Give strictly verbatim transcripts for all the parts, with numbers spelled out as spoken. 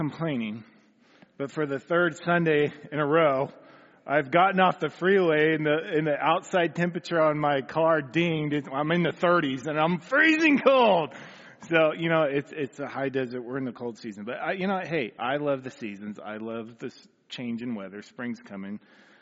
complaining, but for the third Sunday in a row, I've gotten off the freeway and the and the outside temperature on my car dinged. I'm in the thirties and I'm freezing cold. So, you know, it's it's a high desert. We're in the cold season. But, I, you know, hey, I love the seasons. I love this change in weather. Spring's coming.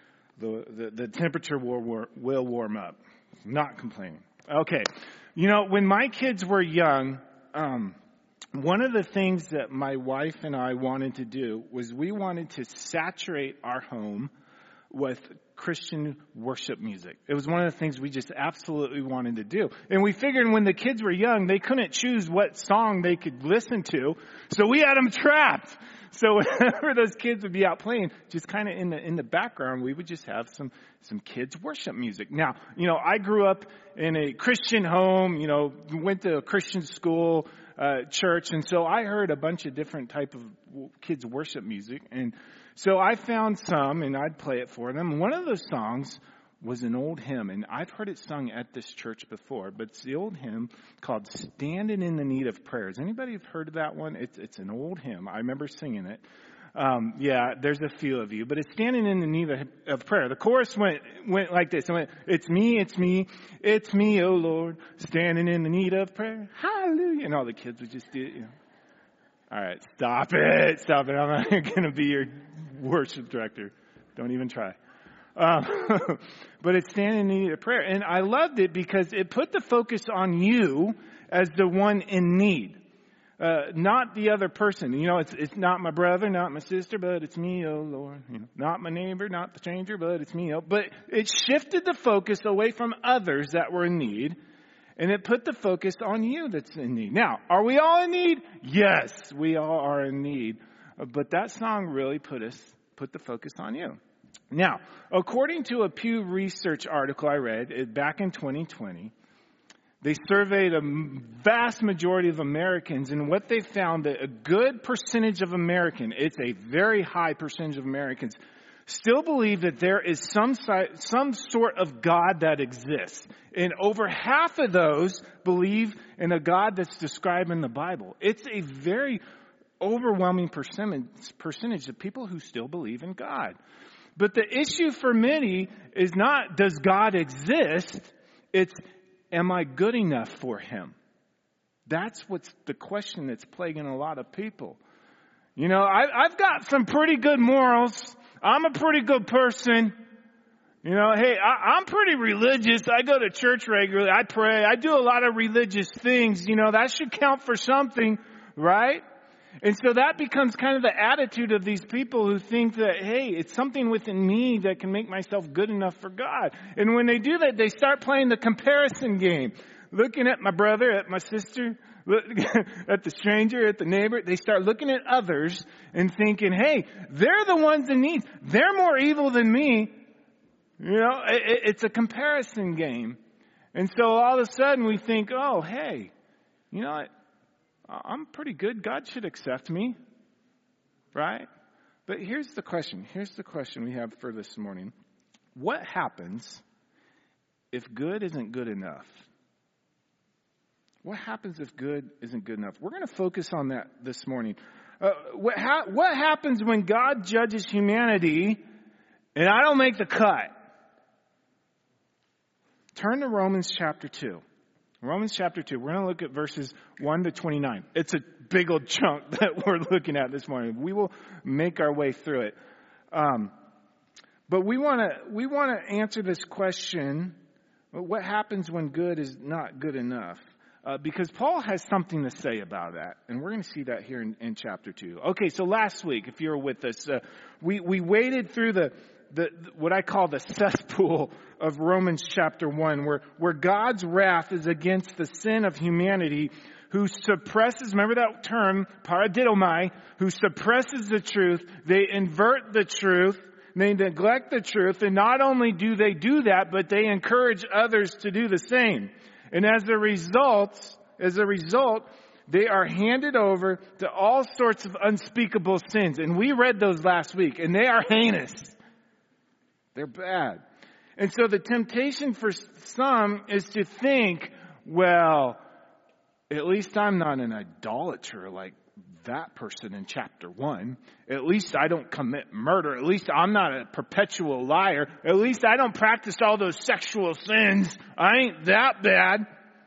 The the, the temperature will, will, will warm up. Not complaining. Okay. You know, when my kids were young, um, one of the things that my wife and I wanted to do was we wanted to saturate our home with Christian worship music. It was one of the things we just absolutely wanted to do. And we figured when the kids were young, they couldn't choose what song they could listen to. So we had them trapped. So whenever those kids would be out playing, just kind of in the in the background, we would just have some some kids worship music. Now, you know, I grew up in a Christian home, you know, went to a Christian school, uh, church. And so I heard a bunch of different type of kids worship music. And so I found some and I'd play it for them. One of those songs was an old hymn, and I've heard it sung at this church before, but it's the old hymn called Standing in the Need of Prayer. Has anybody heard of that one? It's, it's an old hymn. I remember singing it. Um, yeah, there's a few of you, but it's Standing in the Need of, of Prayer. The chorus went, went like this. It went, it's me, it's me, it's me, oh Lord, standing in the need of prayer. Hallelujah. And all the kids would just do it, you know. All right, stop it, stop it. I'm not going to be your worship director. Don't even try. Um, but it's standing in need of prayer. And I loved it because it put the focus on you as the one in need. Uh, not the other person. You know, it's it's not my brother, not my sister, but it's me, oh Lord. You know, not my neighbor, not the stranger, but it's me, oh. But it shifted the focus away from others that were in need. And it put the focus on you that's in need. Now, are we all in need? Yes, we all are in need. But that song really put us, put the focus on you. Now, according to a Pew Research article I read back in twenty twenty, they surveyed a vast majority of Americans, and what they found that a good percentage of Americans, it's a very high percentage of Americans, still believe that there is some some sort of God that exists. And over half of those believe in a God that's described in the Bible. It's a very overwhelming percentage, percentage of people who still believe in God. But the issue for many is not, does God exist? It's, am I good enough for him? That's what's the question that's plaguing a lot of people. You know, I, I've got some pretty good morals. I'm a pretty good person. You know, hey, I, I'm pretty religious. I go to church regularly. I pray. I do a lot of religious things. You know, that should count for something, right? And so that becomes kind of the attitude of these people who think that, hey, it's something within me that can make myself good enough for God. And when they do that, they start playing the comparison game. Looking at my brother, at my sister, at the stranger, at the neighbor. They start looking at others and thinking, hey, they're the ones in need. They're more evil than me. You know, it, it's a comparison game. And so all of a sudden we think, oh, hey, you know what? I'm pretty good. God should accept me. Right? But here's the question. Here's the question we have for this morning. What happens if good isn't good enough? What happens if good isn't good enough? We're going to focus on that this morning. Uh, what, ha- what happens when God judges humanity and I don't make the cut? Turn to Romans chapter two. Romans chapter two. We're going to look at verses one to twenty-nine. It's a big old chunk that we're looking at this morning. We will make our way through it. Um, but we want to we want to answer this question, what happens when good is not good enough? Uh, because Paul has something to say about that. And we're going to see that here in, in chapter two. Okay, so last week, if you were with us, uh, we, we waded through the The, what I call the cesspool of Romans chapter one, where, where God's wrath is against the sin of humanity who suppresses, remember that term, paradidomai, who suppresses the truth. They invert the truth. They neglect the truth. And not only do they do that, but they encourage others to do the same. And as a result, as a result, they are handed over to all sorts of unspeakable sins. And we read those last week, and they are heinous. They're bad. And so the temptation for some is to think, well, at least I'm not an idolater like that person in chapter one. At least I don't commit murder. At least I'm not a perpetual liar. At least I don't practice all those sexual sins. I ain't that bad.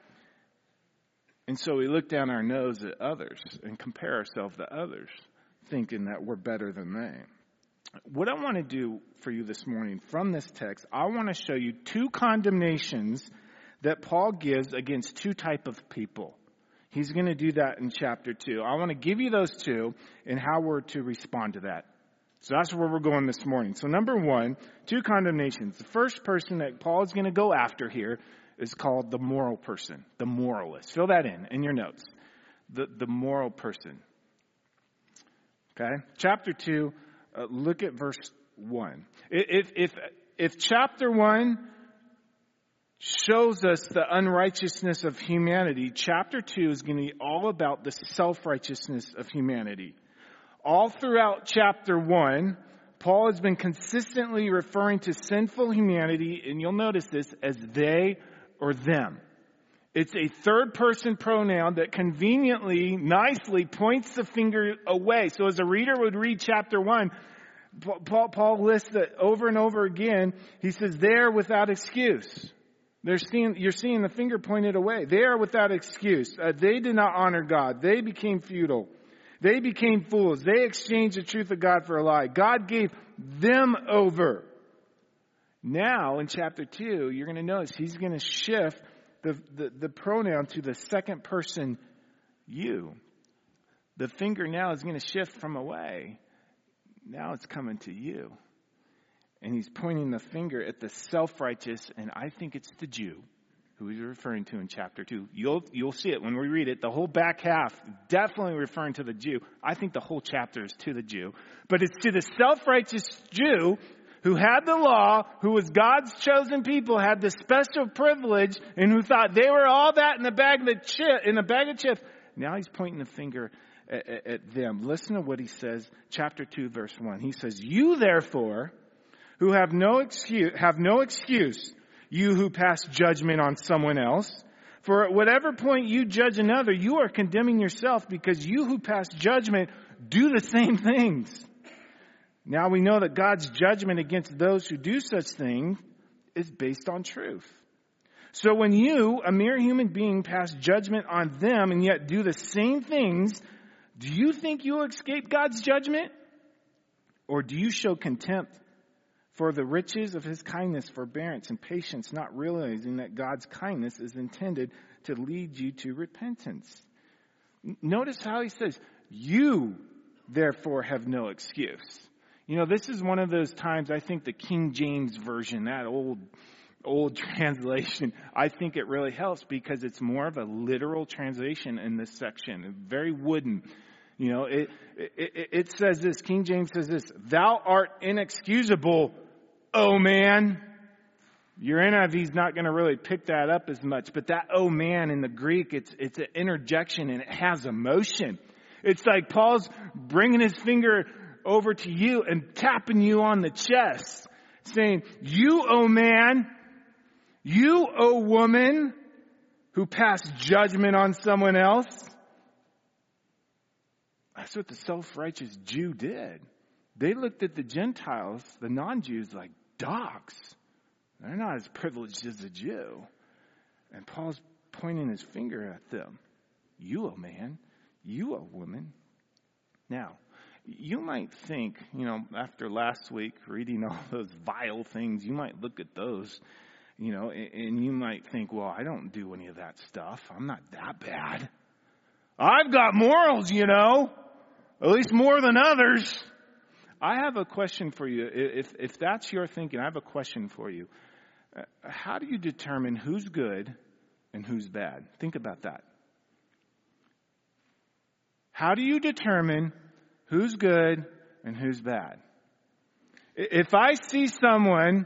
And so we look down our nose at others and compare ourselves to others, thinking that we're better than they. What I want to do for you this morning from this text, I want to show you two condemnations that Paul gives against two type of people. He's going to do that in chapter two. I want to give you those two and how we're to respond to that. So that's where we're going this morning. So number one, two condemnations. The first person that Paul is going to go after here is called the moral person, the moralist. Fill that in, in your notes. The, the moral person. Okay? Chapter two, uh, look at verse one. If, if, if chapter one shows us the unrighteousness of humanity, chapter two is going to be all about the self-righteousness of humanity. All throughout chapter one, Paul has been consistently referring to sinful humanity, and you'll notice this, as they or them. It's a third person pronoun that conveniently, nicely points the finger away. So as a reader would read chapter one, Paul, Paul lists it over and over again. He says, they're without excuse. They're seeing, you're seeing the finger pointed away. They are without excuse. Uh, they did not honor God. They became futile. They became fools. They exchanged the truth of God for a lie. God gave them over. Now, in chapter two, you're going to notice he's going to shift the, the, the pronoun to the second person, you. The finger now is going to shift from away. Now it's coming to you. And he's pointing the finger at the self-righteous, and I think it's the Jew who he's referring to in chapter two. You'll, you'll see it when we read it. The whole back half, definitely referring to the Jew. I think the whole chapter is to the Jew. But it's to the self-righteous Jew who had the law, who was God's chosen people, had this special privilege, and who thought they were all that in a bag of chips. In a bag of chips. Now he's pointing the finger at, at, at them. Listen to what he says, chapter two, verse one. He says, you therefore, who have no excuse, have no excuse, you who pass judgment on someone else. For at whatever point you judge another, you are condemning yourself, because you who pass judgment do the same things. Now we know that God's judgment against those who do such things is based on truth. So when you, a mere human being, pass judgment on them and yet do the same things, do you think you will escape God's judgment? Or do you show contempt for the riches of his kindness, forbearance, and patience, not realizing that God's kindness is intended to lead you to repentance? Notice how he says, you therefore have no excuse. You know, this is one of those times, I think the King James Version, that old, old translation, I think it really helps because it's more of a literal translation in this section. Very wooden. You know, it, it, it says this, King James says this, thou art inexcusable, oh man. Your N I V is not going to really pick that up as much, but that oh man in the Greek, it's, it's an interjection and it has emotion. It's like Paul's bringing his finger over to you and tapping you on the chest, saying, you, oh man, you, oh woman, who passed judgment on someone else. That's what the self-righteous Jew did. They looked at the Gentiles, the non-Jews, like dogs. They're not as privileged as a Jew. And Paul's pointing his finger at them. You, oh man, you, oh woman. Now, you might think, you know, after last week, reading all those vile things, you might look at those, you know, and you might think, well, I don't do any of that stuff. I'm not that bad. I've got morals, you know, at least more than others. I have a question for you. If, if that's your thinking, I have a question for you. How do you determine who's good and who's bad? Think about that. How do you determine who's good and who's bad? If I see someone,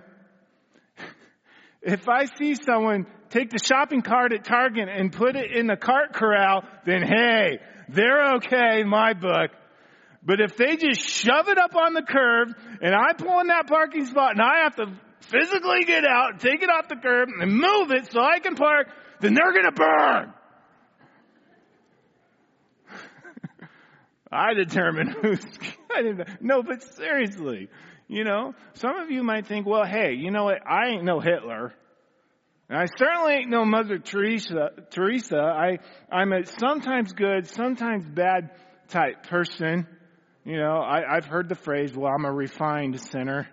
if I see someone take the shopping cart at Target and put it in the cart corral, then hey, they're okay in my book. But if they just shove it up on the curb and I pull in that parking spot and I have to physically get out, take it off the curb and move it so I can park, then they're going to burn. I determine who's good. No, but seriously, you know, some of you might think, well, hey, you know what? I ain't no Hitler. And I certainly ain't no Mother Teresa. Teresa. I, I'm a sometimes good, sometimes bad type person. You know, I, I've heard the phrase, well, I'm a refined sinner.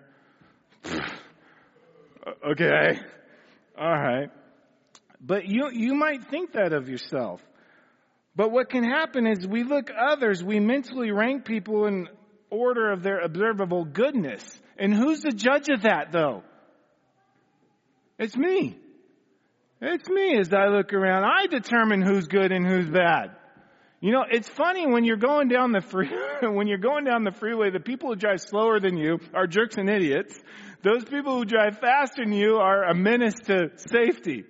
Okay. All right. But you, you might think that of yourself. But what can happen is we look others, we mentally rank people in order of their observable goodness. And who's the judge of that, though? It's me. It's me as I look around. I determine who's good and who's bad. You know, it's funny when you're going down the free, when you're going down the freeway, the people who drive slower than you are jerks and idiots. Those people who drive faster than you are a menace to safety.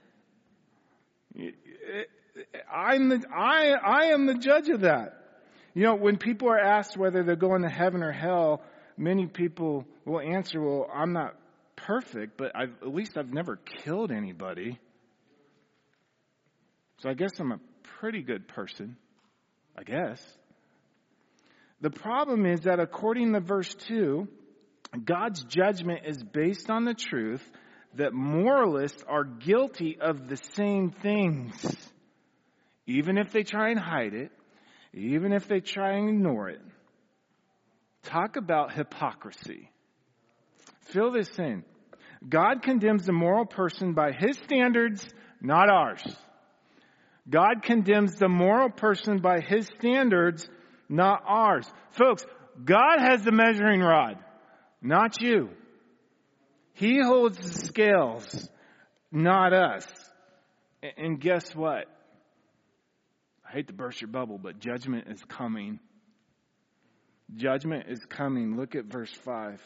I'm the, I, I am the judge of that. You know, when people are asked whether they're going to heaven or hell, many people will answer, well, I'm not perfect, but I've, at least I've never killed anybody. So I guess I'm a pretty good person. I guess. The problem is that according to verse two, God's judgment is based on the truth that moralists are guilty of the same things. Even if they try and hide it, even if they try and ignore it. Talk about hypocrisy. Fill this in. God condemns the moral person by His standards, not ours. God condemns the moral person by His standards, not ours. Folks, God has the measuring rod, not you. He holds the scales, not us. And guess what? I hate to burst your bubble, but judgment is coming. Judgment is coming. Look at verse five.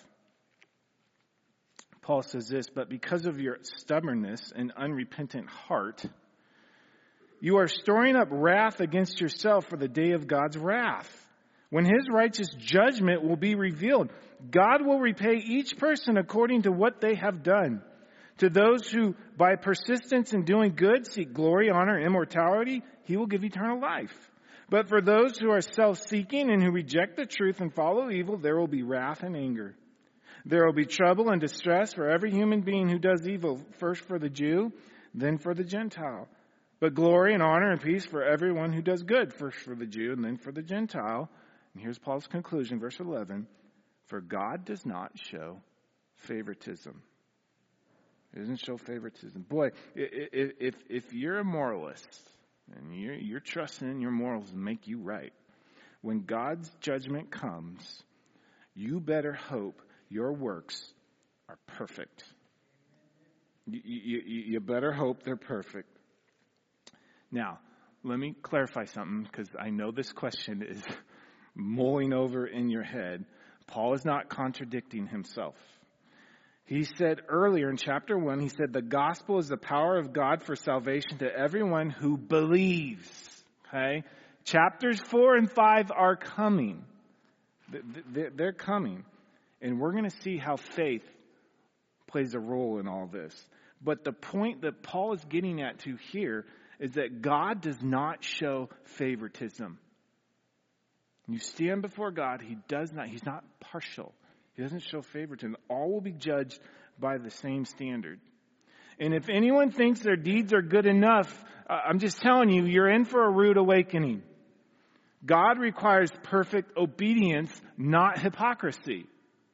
Paul says this, but because of your stubbornness and unrepentant heart, you are storing up wrath against yourself for the day of God's wrath. When His righteous judgment will be revealed, God will repay each person according to what they have done. To those who, by persistence in doing good, seek glory, honor, and immortality, He will give eternal life. But for those who are self-seeking and who reject the truth and follow evil, there will be wrath and anger. There will be trouble and distress for every human being who does evil, first for the Jew, then for the Gentile. But glory and honor and peace for everyone who does good, first for the Jew and then for the Gentile. And here's Paul's conclusion, verse eleven. For God does not show favoritism. It doesn't show favoritism. Boy, if, if, if you're a moralist and you're, you're trusting in your morals to make you right, when God's judgment comes, you better hope your works are perfect. You, you, you better hope they're perfect. Now, let me clarify something because I know this question is mulling over in your head. Paul is not contradicting himself. He said earlier in chapter one, he said, the gospel is the power of God for salvation to everyone who believes. Okay? Chapters four and five are coming. They're coming. And we're going to see how faith plays a role in all this. But the point that Paul is getting at to here is that God does not show favoritism. You stand before God, He does not, He's not partial. He doesn't show favoritism. All will be judged by the same standard. And if anyone thinks their deeds are good enough, uh, I'm just telling you, you're in for a rude awakening. God requires perfect obedience, not hypocrisy.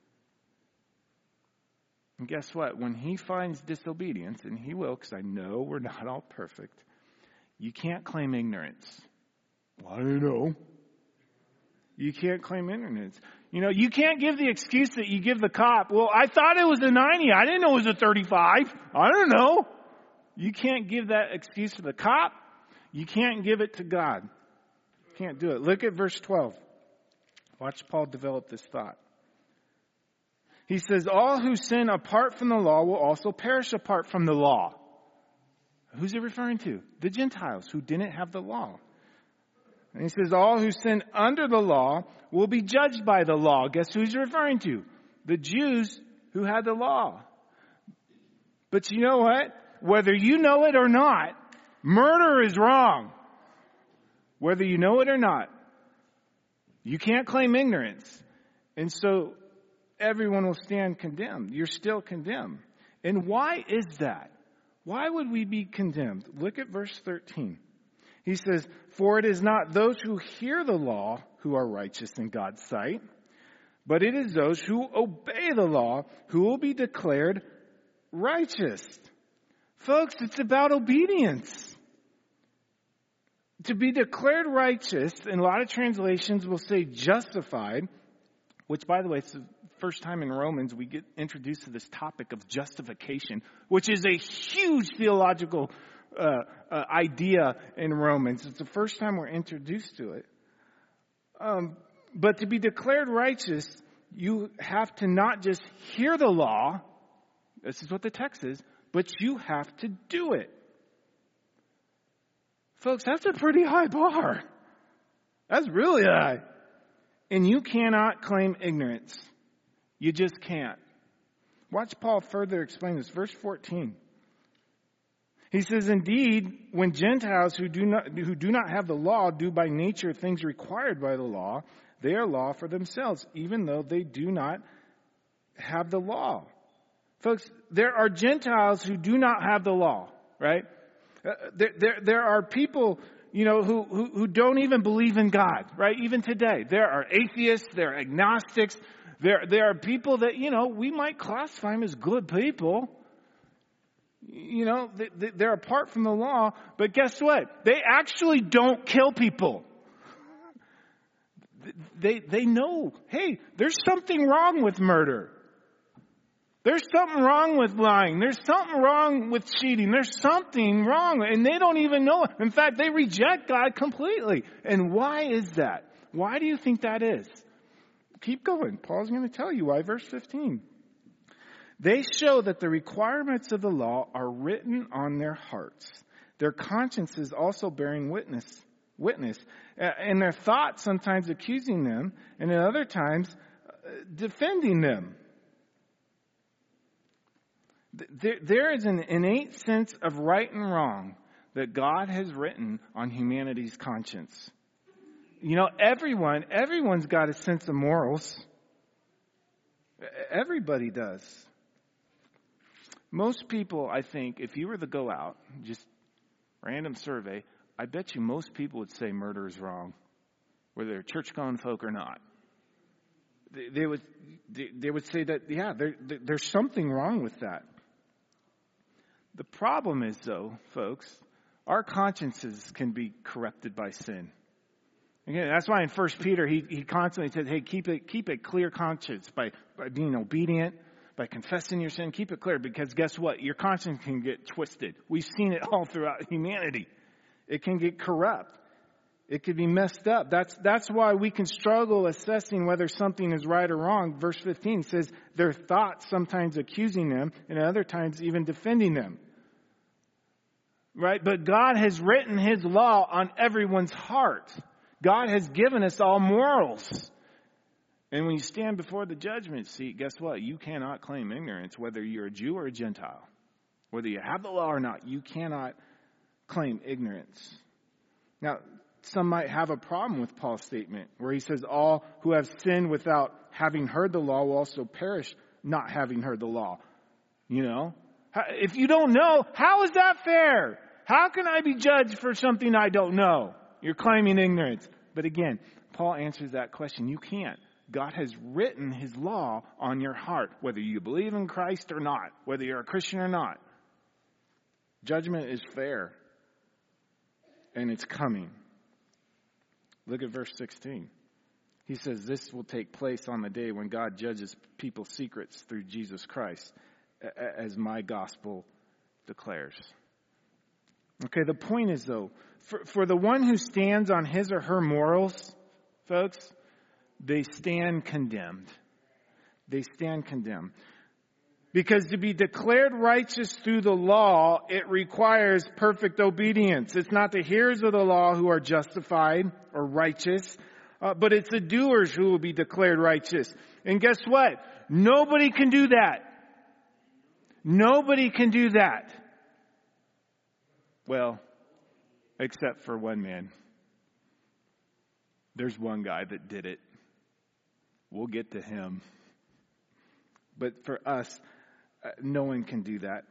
And guess what? When He finds disobedience, and He will, because I know we're not all perfect, you can't claim ignorance. Well, I don't know. You can't claim ignorance. You know, you can't give the excuse that you give the cop. Well, I thought it was a ninety. I didn't know it was a thirty-five. I don't know. You can't give that excuse to the cop. You can't give it to God. You can't do it. Look at verse twelve. Watch Paul develop this thought. He says, all who sin apart from the law will also perish apart from the law. Who's he referring to? The Gentiles who didn't have the law. And he says, all who sin under the law will be judged by the law. Guess who he's referring to? The Jews who had the law. But you know what? Whether you know it or not, murder is wrong. Whether you know it or not, You can't claim ignorance. And so everyone will stand condemned. You're still condemned. And why is that? Why would we be condemned? Look at verse thirteen. He says, "For it is not those who hear the law who are righteous in God's sight, but it is those who obey the law who will be declared righteous." Folks, it's about obedience. To be declared righteous, in a lot of translations will say justified, which, by the way, it's the first time in Romans we get introduced to this topic of justification, which is a huge theological uh, uh, idea in Romans. It's the first time we're introduced to it. Um, but to be declared righteous, you have to not just hear the law, this is what the text is, but you have to do it. Folks, that's a pretty high bar. That's really high. And you cannot claim ignorance. You just can't. Watch Paul further explain this. Verse fourteen. He says, "Indeed, when Gentiles who do not who do not have the law do by nature things required by the law, they are law for themselves, even though they do not have the law." Folks, there are Gentiles who do not have the law, right? Uh, there, there, there are people, you know, who, who, who don't even believe in God, right? Even today, there are atheists, there are agnostics, there, there are people that, you know, we might classify them as good people. You know, they, they're apart from the law, but guess what? They actually don't kill people. They, they know, hey, there's something wrong with murder. There's something wrong with lying. There's something wrong with cheating. There's something wrong. And they don't even know it. In fact, they reject God completely. And why is that? Why do you think that is? Keep going. Paul's going to tell you why. Verse fifteen. "They show that the requirements of the law are written on their hearts, their consciences also bearing witness, witness, and their thoughts sometimes accusing them, and at other times defending them." There is an innate sense of right and wrong that God has written on humanity's conscience. You know, everyone, everyone's got a sense of morals. Everybody does. Most people, I think, if you were to go out, just random survey, I bet you most people would say murder is wrong, whether they're church-going folk or not. They, they would, they, they would say that, yeah, there, there's something wrong with that. The problem is, though, folks, our consciences can be corrupted by sin. Again, that's why in First Peter he, he constantly says, "Hey, keep it keep a clear conscience by, by being obedient, by confessing your sin. Keep it clear, because guess what? Your conscience can get twisted. We've seen it all throughout humanity. It can get corrupt. It can be messed up. That's that's why we can struggle assessing whether something is right or wrong. Verse fifteen says, "Their thoughts sometimes accusing them, and at other times even defending them." Right? But God has written His law on everyone's heart. God has given us all morals. And when you stand before the judgment seat, guess what? You cannot claim ignorance, whether you're a Jew or a Gentile. Whether you have the law or not, you cannot claim ignorance. Now, some might have a problem with Paul's statement where he says, "All who have sinned without having heard the law will also perish not having heard the law." You know? If you don't know, how is that fair? How can I be judged for something I don't know? You're claiming ignorance. But again, Paul answers that question. You can't. God has written His law on your heart, whether you believe in Christ or not, whether you're a Christian or not. Judgment is fair. And it's coming. Look at verse sixteen. He says this will take place on the day when God judges people's secrets through Jesus Christ, as my gospel declares. Okay, the point is, though, for, for the one who stands on his or her morals, folks, they stand condemned. They stand condemned. Because to be declared righteous through the law, it requires perfect obedience. It's not the hearers of the law who are justified or righteous, uh, but it's the doers who will be declared righteous. And guess what? Nobody can do that. Nobody can do that. Well, except for one man. There's one guy that did it. We'll get to him. But for us, uh, no one can do that.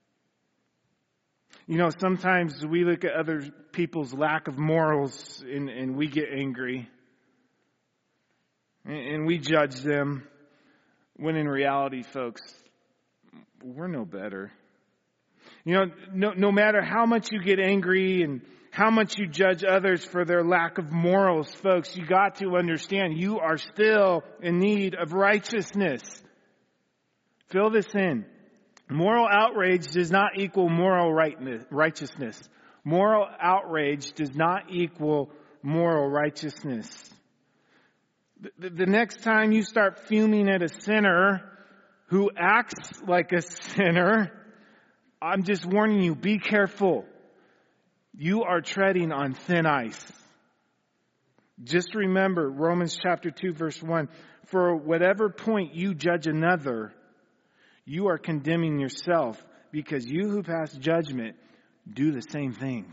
You know, sometimes we look at other people's lack of morals and, and we get angry. And, and we judge them. When in reality, folks, we're no better. You know, no, no matter how much you get angry and how much you judge others for their lack of morals, folks, you got to understand you are still in need of righteousness. Fill this in. Moral outrage does not equal moral righteousness. Moral outrage does not equal moral righteousness. The, the next time you start fuming at a sinner who acts like a sinner, I'm just warning you, be careful. You are treading on thin ice. Just remember Romans chapter two, verse one. For whatever point you judge another, you are condemning yourself, because you who pass judgment do the same things.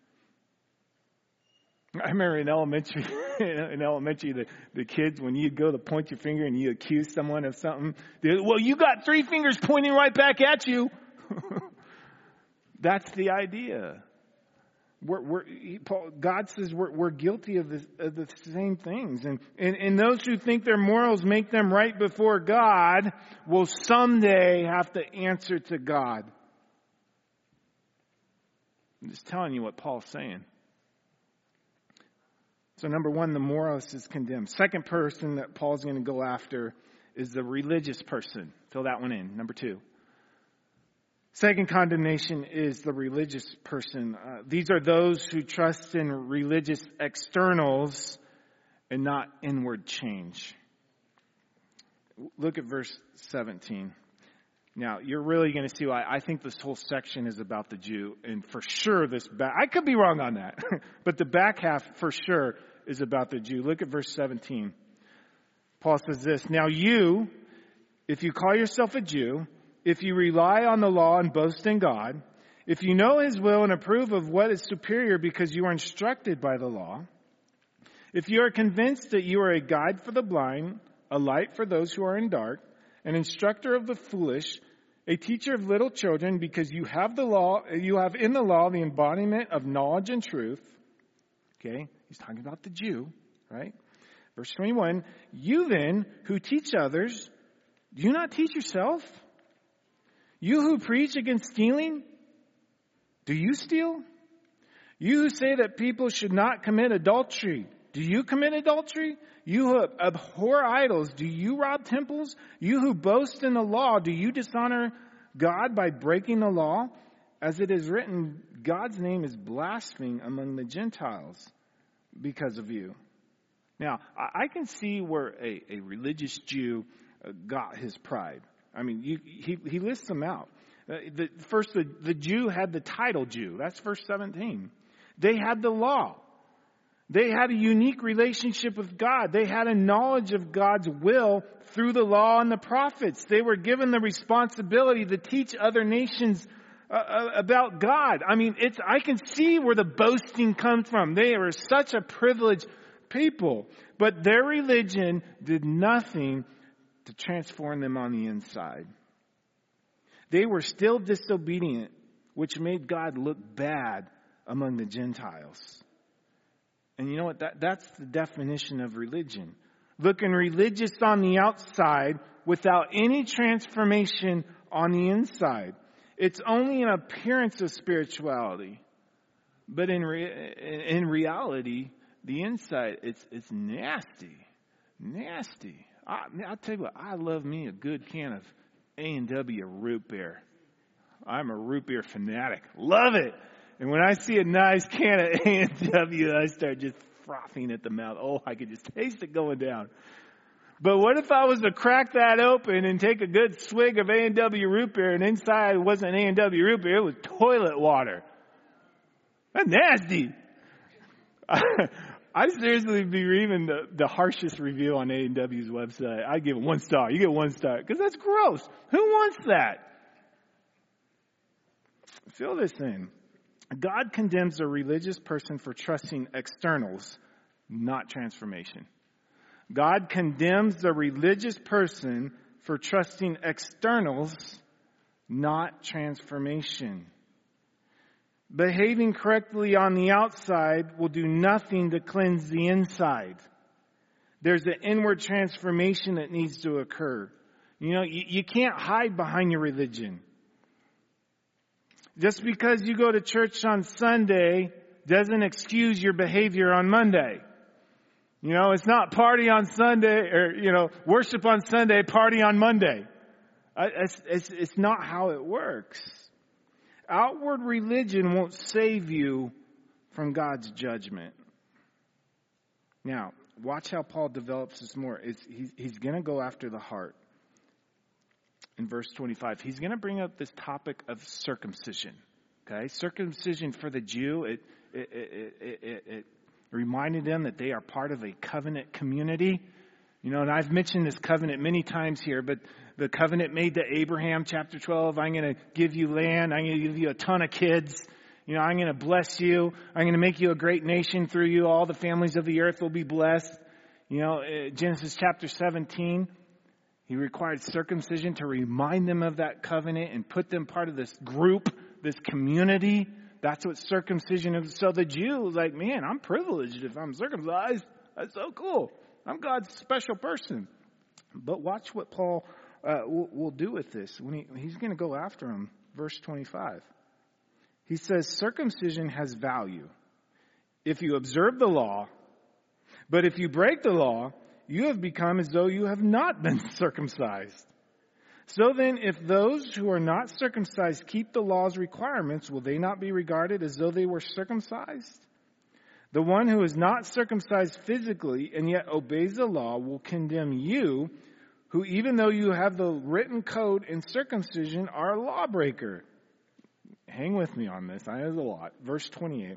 I remember in elementary, in elementary, the, the kids, when you go to point your finger and you accuse someone of something, they, well, you got three fingers pointing right back at you. That's the idea. We're, we're, Paul, God says we're, we're guilty of, this, of the same things. And, and, and those who think their morals make them right before God will someday have to answer to God. I'm just telling you what Paul's saying. So number one, the moralist is condemned. Second person that Paul's going to go after is the religious person. Fill that one in. Number two. Second condemnation is the religious person. Uh, these are those who trust in religious externals and not inward change. Look at verse seventeen. Now, you're really going to see why I think this whole section is about the Jew. And for sure, this back, I could be wrong on that. But the back half, for sure, is about the Jew. Look at verse seventeen. Paul says this, now you, if you call yourself a Jew, if you rely on the law and boast in God, if you know His will and approve of what is superior because you are instructed by the law, if you are convinced that you are a guide for the blind, a light for those who are in dark, an instructor of the foolish, a teacher of little children, because you have the law, you have in the law the embodiment of knowledge and truth. Okay, he's talking about the Jew, right? Verse twenty-one, you then who teach others, do you not teach yourself? You who preach against stealing, do you steal? You who say that people should not commit adultery, do you commit adultery? You who abhor idols, do you rob temples? You who boast in the law, do you dishonor God by breaking the law? As it is written, God's name is blasphemed among the Gentiles because of you. Now, I can see where a, a religious Jew got his pride. I mean, you, he, he lists them out. Uh, the, first, the, the Jew had the title Jew. That's verse seventeen. They had the law. They had a unique relationship with God. They had a knowledge of God's will through the law and the prophets. They were given the responsibility to teach other nations uh, about God. I mean, it's, I can see where the boasting comes from. They were such a privileged people. But their religion did nothing to transform them on the inside. They were still disobedient, which made God look bad among the Gentiles. And you know what? That, that's the definition of religion. Looking religious on the outside without any transformation on the inside. It's only an appearance of spirituality. But in re, in reality, the inside, it's it's nasty. Nasty. I, I'll tell you what, I love me a good can of A and W root beer. I'm a root beer fanatic. Love it. And when I see a nice can of A and W, I start just frothing at the mouth. Oh, I could just taste it going down. But what if I was to crack that open and take a good swig of A and W root beer, and inside it wasn't A and W root beer, it was toilet water? That's nasty. I seriously be reading the, the harshest review on A and W's website. I give it one star. You get one star. Because that's gross. Who wants that? Fill this in. God condemns a religious person for trusting externals not transformation. God condemns the religious person for trusting externals, not transformation. Behaving correctly on the outside will do nothing to cleanse the inside. There's an inward transformation that needs to occur. You know, you, you can't hide behind your religion. Just because you go to church on Sunday doesn't excuse your behavior on Monday. You know, it's not party on Sunday or, you know, worship on Sunday, party on Monday. It's, it's, it's not how it works. Outward religion won't save you from God's judgment. Now, watch how Paul develops this more. It's, he's he's going to go after the heart. In verse twenty-five, he's going to bring up this topic of circumcision. Okay, circumcision for the Jew, it it, it, it, it, it reminded them that they are part of a covenant community. You know, and I've mentioned this covenant many times here, but the covenant made to Abraham, chapter twelve, I'm going to give you land. I'm going to give you a ton of kids. You know, I'm going to bless you. I'm going to make you a great nation through you. All the families of the earth will be blessed. You know, Genesis chapter seventeen, he required circumcision to remind them of that covenant and put them part of this group, this community. That's what circumcision is. So the Jew was like, man, I'm privileged if I'm circumcised. That's so cool. I'm God's special person. But watch what Paul uh, will, will do with this. When he, he's going to go after him. Verse twenty-five. He says, circumcision has value if you observe the law, but if you break the law, you have become as though you have not been circumcised. So then, if those who are not circumcised keep the law's requirements, will they not be regarded as though they were circumcised? The one who is not circumcised physically and yet obeys the law will condemn you, who even though you have the written code in circumcision are a lawbreaker. Hang with me on this. I know there's a lot. Verse twenty-eight.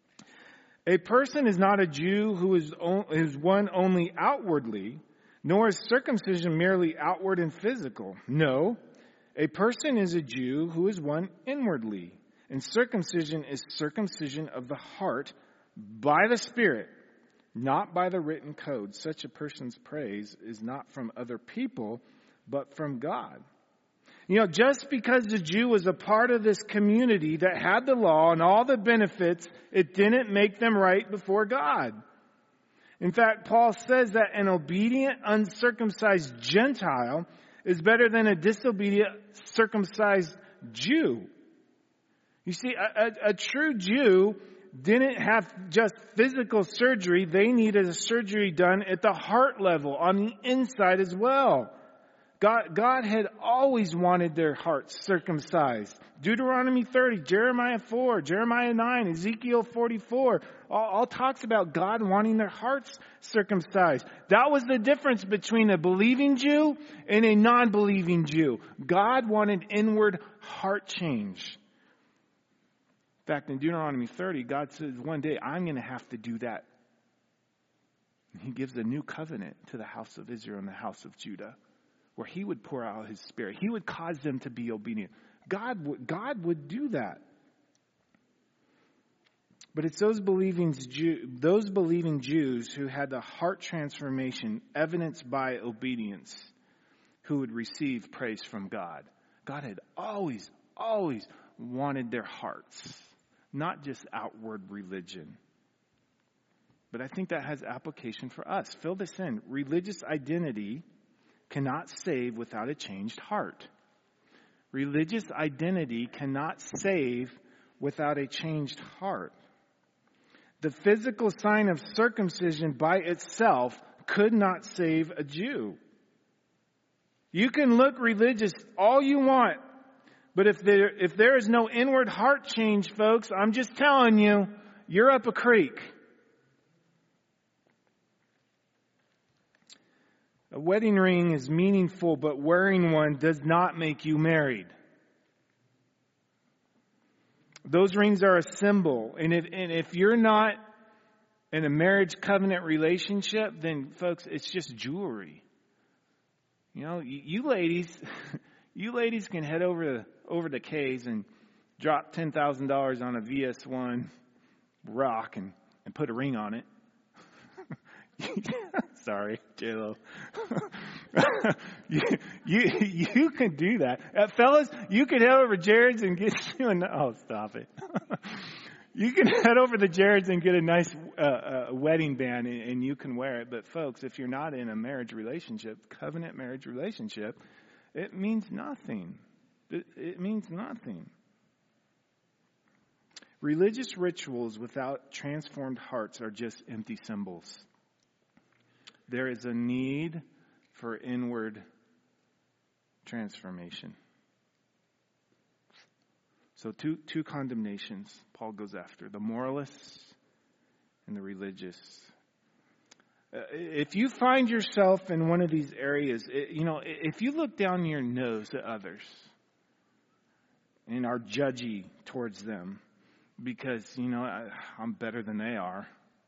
A person is not a Jew who is, o- is one only outwardly, nor is circumcision merely outward and physical. No, a person is a Jew who is one inwardly, and circumcision is circumcision of the heart by the Spirit, not by the written code. Such a person's praise is not from other people, but from God. You know, just because the Jew was a part of this community that had the law and all the benefits, it didn't make them right before God. In fact, Paul says that an obedient, uncircumcised Gentile is better than a disobedient, circumcised Jew. You see, a, a, a true Jew didn't have just physical surgery. They needed a surgery done at the heart level, on the inside as well. God, God had always wanted their hearts circumcised. Deuteronomy thirty, Jeremiah four, Jeremiah nine, Ezekiel forty-four, all, all talks about God wanting their hearts circumcised. That was the difference between a believing Jew and a non-believing Jew. God wanted inward heart change. In fact, in Deuteronomy thirty, God says, one day I'm going to have to do that. He gives a new covenant to the house of Israel and the house of Judah, where he would pour out his Spirit. He would cause them to be obedient. God would, God would do that. But it's those believing, Jew, those believing Jews who had the heart transformation evidenced by obedience who would receive praise from God. God had always, always wanted their hearts, not just outward religion. But I think that has application for us. Fill this in. Religious identity cannot save without a changed heart. Religious identity cannot save without a changed heart. The physical sign of circumcision by itself could not save a Jew. You can look religious all you want, but if there, if there is no inward heart change, folks, I'm just telling you, you're up a creek. A wedding ring is meaningful, but wearing one does not make you married. Those rings are a symbol. And if, and if you're not in a marriage covenant relationship, then folks, it's just jewelry. You know, you, you ladies, you ladies can head over to, over to K's and drop ten thousand dollars on a V S one rock and, and put a ring on it. Sorry, J-Lo. you, you, you can do that. Uh, fellas, you can head over to Jared's and get you a, oh, stop it. You can head over to Jared's and get a nice uh, uh, wedding band and, and you can wear it. But folks, if you're not in a marriage relationship, covenant marriage relationship, it means nothing. It, it means nothing. Religious rituals without transformed hearts are just empty symbols. There is a need for inward transformation. So two two condemnations Paul goes after, the moralists and the religious. Uh, if you find yourself in one of these areas, it, you know, if you look down your nose at others and are judgy towards them because, you know, I, I'm better than they are.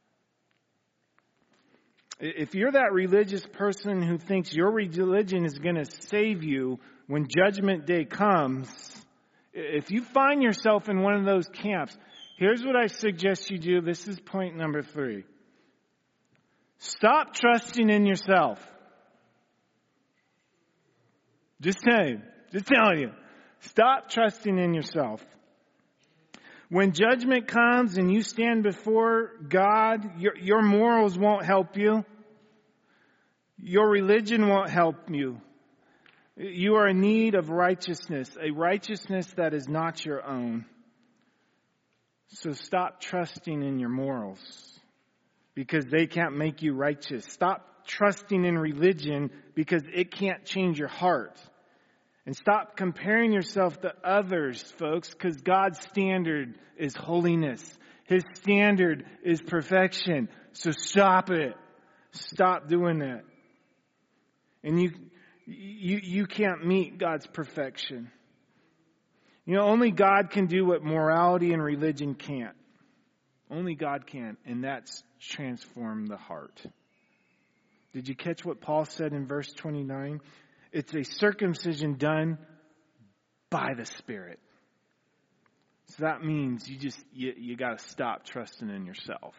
If you're that religious person who thinks your religion is going to save you when judgment day comes, if you find yourself in one of those camps, here's what I suggest you do. This is point number three. Stop trusting in yourself. Just saying, just telling you. Stop trusting in yourself. When judgment comes and you stand before God, your, your morals won't help you. Your religion won't help you. You are in need of righteousness, a righteousness that is not your own. So stop trusting in your morals because they can't make you righteous. Stop trusting in religion because it can't change your heart. And stop comparing yourself to others, folks, because God's standard is holiness. His standard is perfection. So stop it. Stop doing that. And you, you, you can't meet God's perfection. You know, only God can do what morality and religion can't. Only God can, and that's transform the heart. Did you catch what Paul said in verse twenty-nine? It's a circumcision done by the Spirit. So that means you just, you, you got to stop trusting in yourself.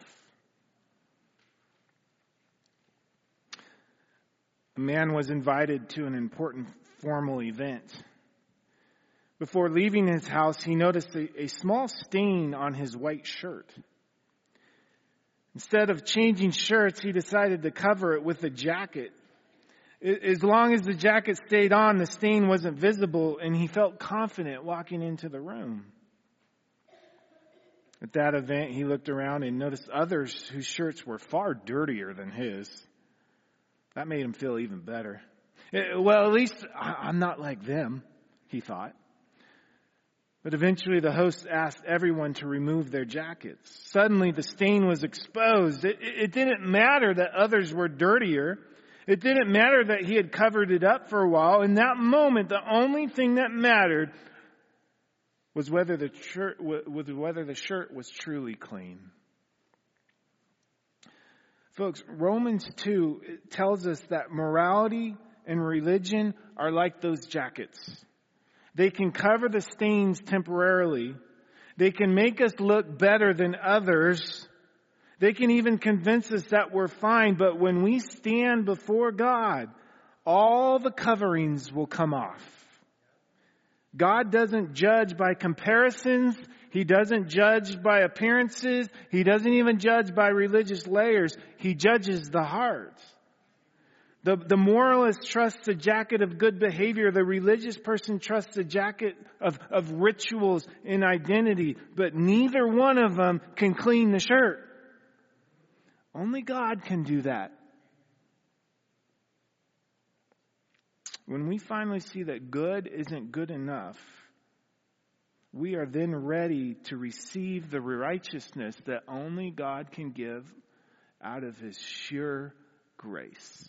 A man was invited to an important formal event. Before leaving his house, he noticed a, a small stain on his white shirt. Instead of changing shirts, he decided to cover it with a jacket. As long as the jacket stayed on, the stain wasn't visible, and he felt confident walking into the room. At that event, he looked around and noticed others whose shirts were far dirtier than his. That made him feel even better. Well, at least I'm not like them, he thought. But eventually the host asked everyone to remove their jackets. Suddenly the stain was exposed. It, it didn't matter that others were dirtier. It didn't matter that he had covered it up for a while. In that moment, the only thing that mattered was whether the shirt, was whether the shirt was truly clean. Folks, Romans two tells us that morality and religion are like those jackets. They can cover the stains temporarily. They can make us look better than others. They can even convince us that we're fine, but when we stand before God, all the coverings will come off. God doesn't judge by comparisons. He doesn't judge by appearances. He doesn't even judge by religious layers. He judges the heart. The, the moralist trusts a jacket of good behavior. The religious person trusts a jacket of, of rituals and identity. But neither one of them can clean the shirt. Only God can do that. When we finally see that good isn't good enough, we are then ready to receive the righteousness that only God can give out of His sheer grace.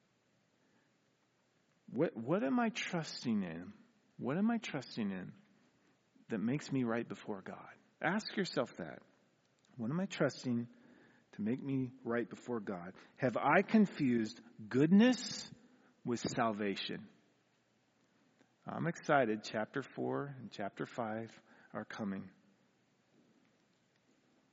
What, what am I trusting in? What am I trusting in that makes me right before God? Ask yourself that. What am I trusting to make me right before God? Have I confused goodness with salvation? I'm excited. Chapter four and chapter five are coming.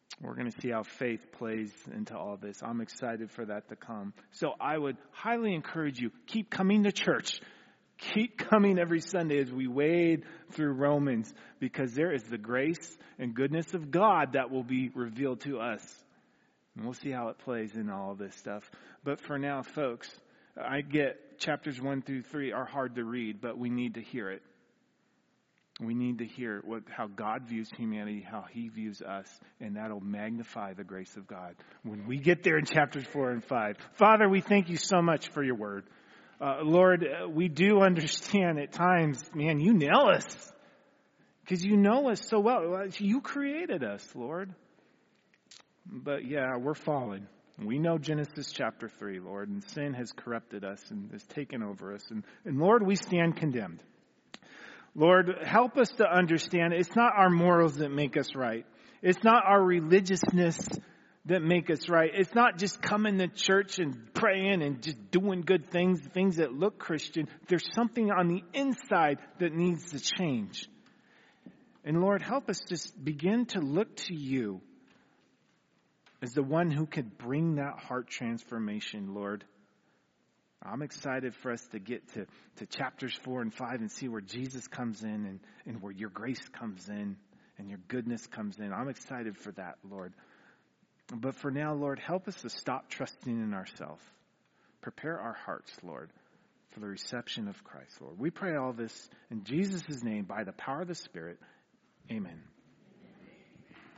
We're going to see how faith plays into all this. I'm excited for that to come. So I would highly encourage you, keep coming to church. Keep coming every Sunday as we wade through Romans, because there is the grace and goodness of God that will be revealed to us. And we'll see how it plays in all of this stuff. But for now, folks, I get chapters one through three are hard to read, but we need to hear it. We need to hear what how God views humanity, how he views us, and that'll magnify the grace of God when we get there in chapters four and five. Father, we thank you so much for your word. Uh, Lord, uh, we do understand at times, man, you nail us because you know us so well. You created us, Lord. But yeah, we're fallen. We know Genesis chapter three, Lord, and sin has corrupted us and has taken over us. And, and Lord, we stand condemned. Lord, help us to understand it's not our morals that make us right. It's not our religiousness that make us right. It's not just coming to church and praying and just doing good things, things that look Christian. There's something on the inside that needs to change. And Lord, help us just begin to look to you as the one who could bring that heart transformation, Lord. I'm excited for us to get to, to chapters four and five and see where Jesus comes in and, and where your grace comes in and your goodness comes in. I'm excited for that, Lord. But for now, Lord, help us to stop trusting in ourselves. Prepare our hearts, Lord, for the reception of Christ, Lord. We pray all this in Jesus' name by the power of the Spirit. Amen.